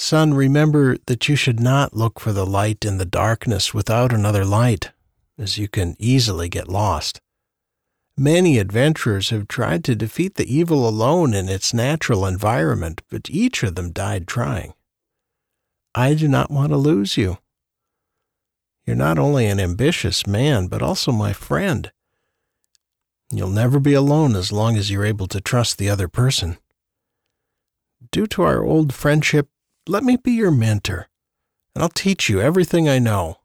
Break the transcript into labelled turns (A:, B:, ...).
A: Son, remember that you should not look for the light in the darkness without another light, as you can easily get lost. Many adventurers have tried to defeat the evil alone in its natural environment, but each of them died trying. I do not want to lose you. You're not only an ambitious man, but also my friend. You'll never be alone as long as you're able to trust the other person. Due to our old friendship, let me be your mentor, and I'll teach you everything I know.